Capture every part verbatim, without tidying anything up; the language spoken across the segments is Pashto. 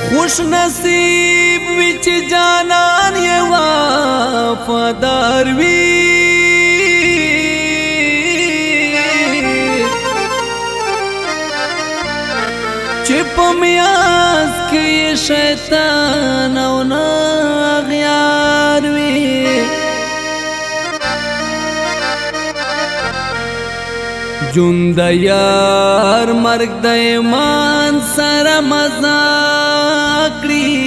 خوش نصیب وی چې جانان یې وفادار وي چې په میاس کې شیطان او نه اغیار وي جون د یار مرګ د ایمان سره مزه کړي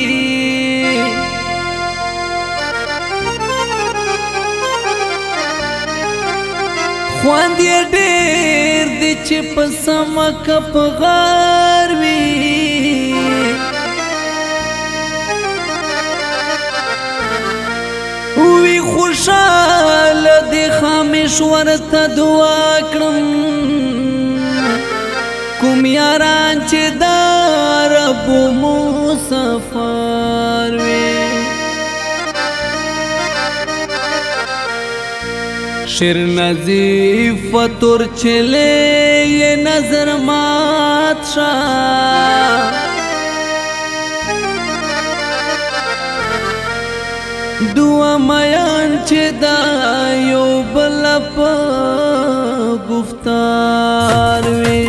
خوند یې ډېر دی چې په سمک په غار وي وی خوشاله دی خامش ورته دعا کړم کوم یاران چې د رب مسافر وي شیر نظیف تور چلے یہ نظر مات شاہ دعا میان چه دا یو بلپ گفتار وی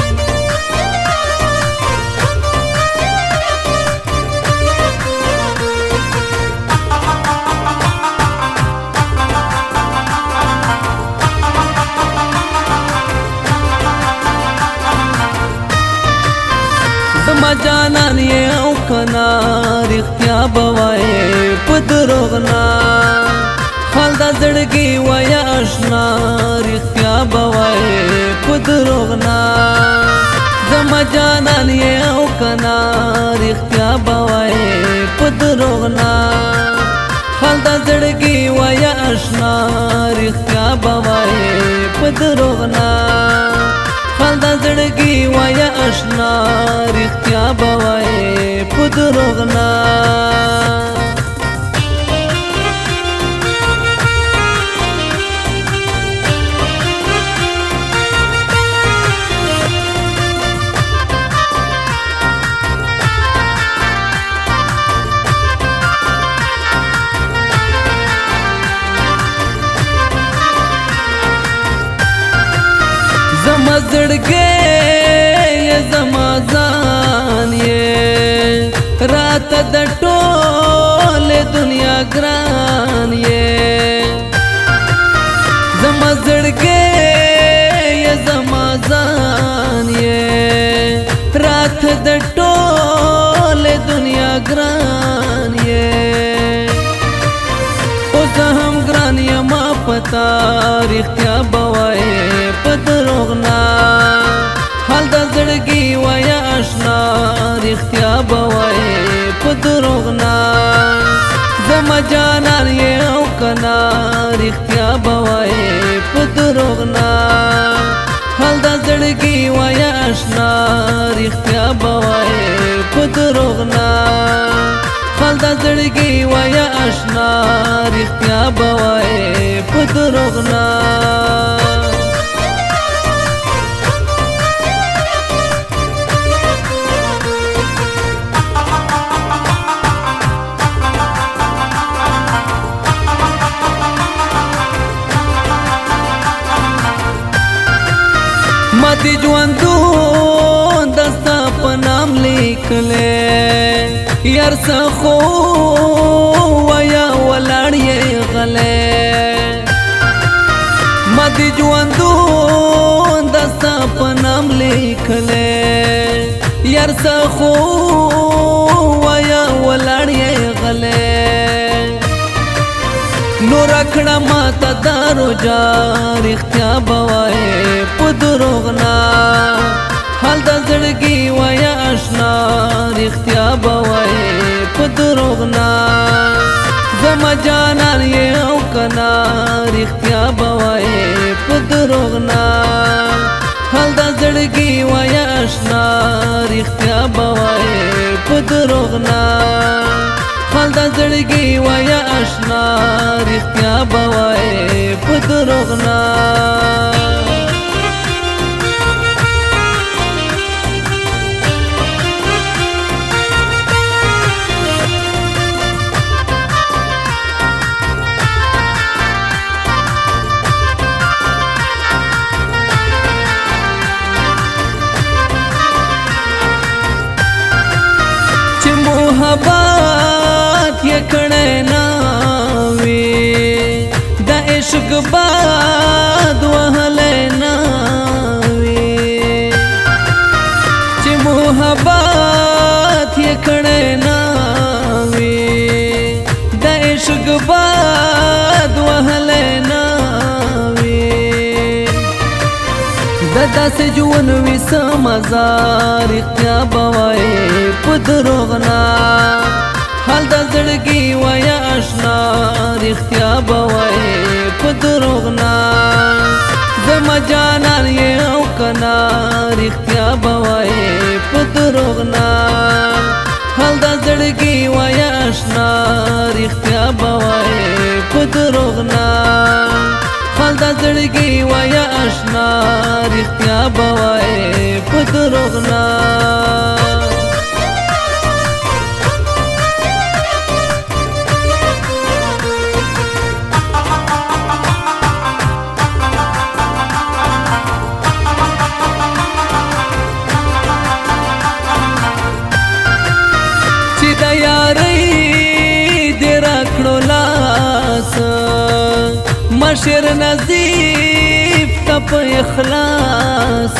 زما جانان یې او کنا رښتیا بوایې په دروغ نه حال د زړګي وایه اشنا رښتیا بوایې په دروغ نه زما جانان یې او کنا رښتیا بوایې په دروغ نه حال د زړګي وایه اشنا رښتیا بوایې په دروغ نه حال د زړګي وایه اشنا رښتیا بوایې په دروغ نه زما زړګی یې زما ځان یې راته د ټولې دنیا ګران یې زما زړګی یې زما ځان یې راته د ټولې دنیا ګران یې او زه هم ګران یما پتا رښتیا بوایې په دروغ نه حال د زړګي وایه اشنا رښتیا بوایې په دروغ نه زما جانان یې او کنا رښتیا بوایې په دروغ نه حال د زړګي وایه اشنا رښتیا بوایې په دروغ نه حال د زړګي وایه اشنا رښتیا بوایې په دروغ نه مدی ژوندون دستا په نام لیکلې یار څه خو ویا ولاړ یې غلې مدی ژوندون دستا په نام لیکلې یار څه خو ویا ولاړ یې غلې نور کړه ماته دارو جا رښتیا بوایې په دروغ نه حال د زړګي وایه اشنا رښتیا بوایې په دروغ نه زما جانان یې او کنا رښتیا بوایې په دروغ نه حال د زړګي وایه اشنا رښتیا بوایې په دروغ نه حال د زړګي وایه اشنا رښتیا بوایې په دروغ نه محبت یې کړی نه وي د عشق باد وهلی نه وي چې محبت یې کړی نه وي د عشق باد وهلی نه وي د داسې ژوند وي څه مزه رښتیا به وایې په دروغ نه حال د زړګي وایه اشنا رښتیا به وایې په دروغ نه زما جانان یې او که نه رښتیا به وایې په دروغ نه حال د زړګي وایه اشنا رښتیا به وایې په دروغ نه حال د زړګي وایه اشنا رښتیا به وایې په دروغ نه چې د یارۍ دې راکړو لاس مشر نظیف ته په اخلاص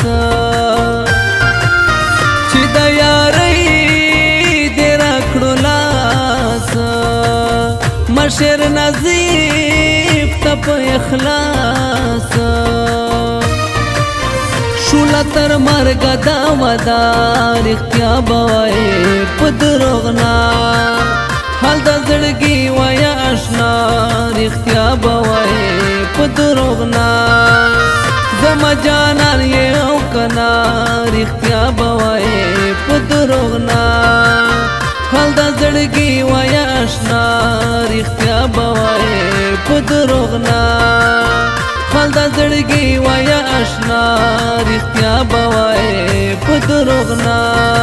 چې د یارۍ دې راکړو لاس مشر نظیف ته په اخلاص شوله تر مرګه دا ودا رښتیا به وایې په دروغ نه حال د زړګي وایه اشنا رښتیا به وایې په دروغ نه زما جانان یې او که نه رښتیا به وایې په دروغ نه حال د زړګي وایه اشنا رښتیا به وایې په دروغ نه حال د زړګي وایه اشنا رښتیا به وایې په دروغ نه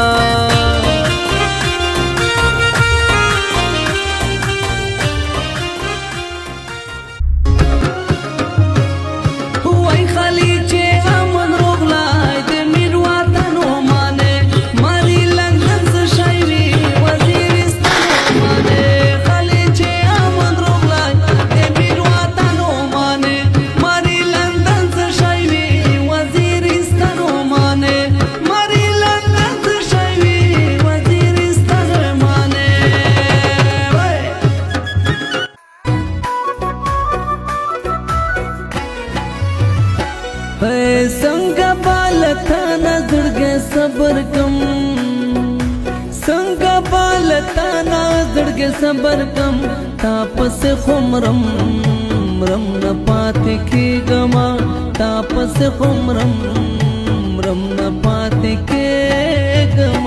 څنګه بالتا نظرګه صبر کم څنګه بالتا نظرګه صبر کم تا پس خمرم رم نه پاتې کېږم تا پس خمرم رم نه پاتې کېږم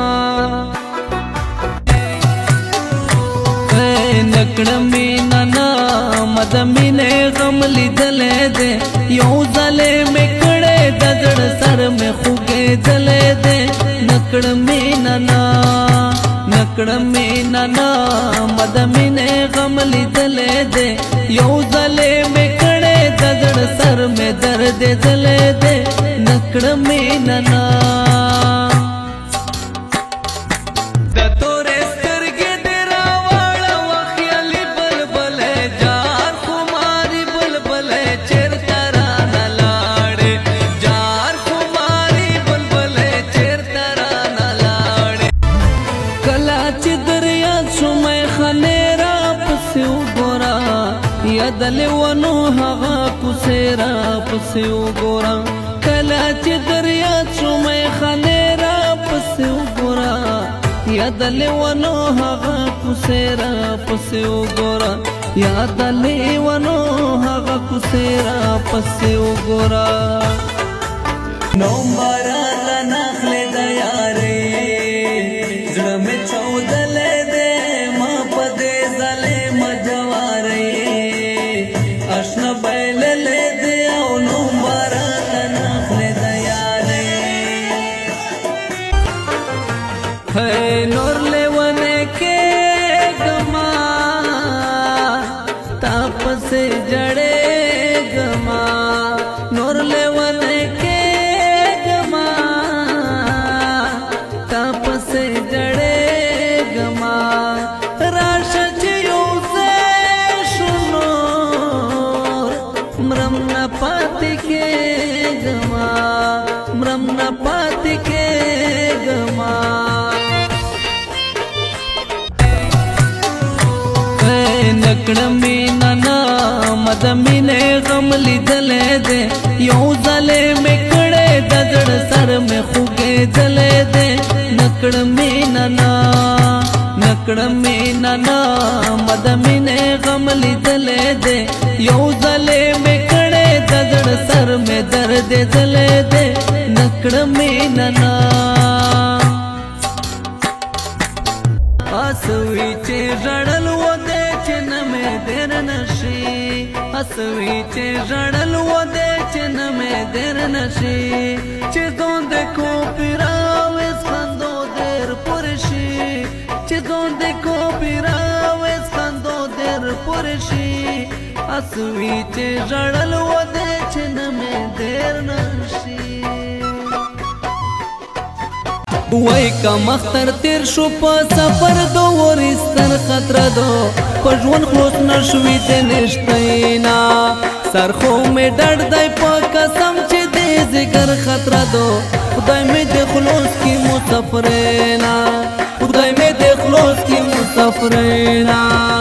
نکړه مینا نا مد مینه غم لیدلې دې یو ځلې مې کړې د زړه سر مې خوږې ځلې دې نکړه مینا نا نکړه مینا نا مد مینه غم لیدلې دې یو ځلې مې کړې د زړه سر مې درد ځلې دې نکړه مینا نا دلې ونو هغه کوڅې را پسې وګوره کله چې دریا شومې خانې را پسې وګوره یا دلې ونو هغه کوڅې را پسې وګوره یا دلې ونو هغه کوڅې را پسې وګوره نو مراد نخلې د یارې زړه مې چودلې دې ما په دې ځلې مجوارې اشنا بیللې دې او نو مراد نخلې د یارې ہے نور لیونے کے گما تاپس جڑے گما نور لیونے کے گما مرم نه پاتې کېږما مرم نه پاتې کېږما نکړه مینا نامه د مینې غم لیدلی دی یو ځلې مې کړی د زړه سر مې خوږېدلی دی نکړه مینا نکړه مینا نامه د مینې غم لیدلی دی یو ځلې مې کړی د زړه سر مې دردېدلی دی نکړه مینا اسوي چې ژړل و دی چې نه مې دیر نشي اسوي چې ژړل و دی چې نه مې دیر نشي چې ځون د کو پیراوس خندو دیر پور شي چې ځون د کو پیراوس خندو دیر پور شي اسوي چې ژړل و دی چې نه مې دیر نشي وای کم اختر تیر شو په سفر دو ورستر خطر دو په ژوند خلوص نشوي د نشتینا سرخو مې ډډ دی په قسم چې دې ذکر خطر دو خدای مې د خلوص کی مسافرینا خدای مې د خلوص کی مسافرینا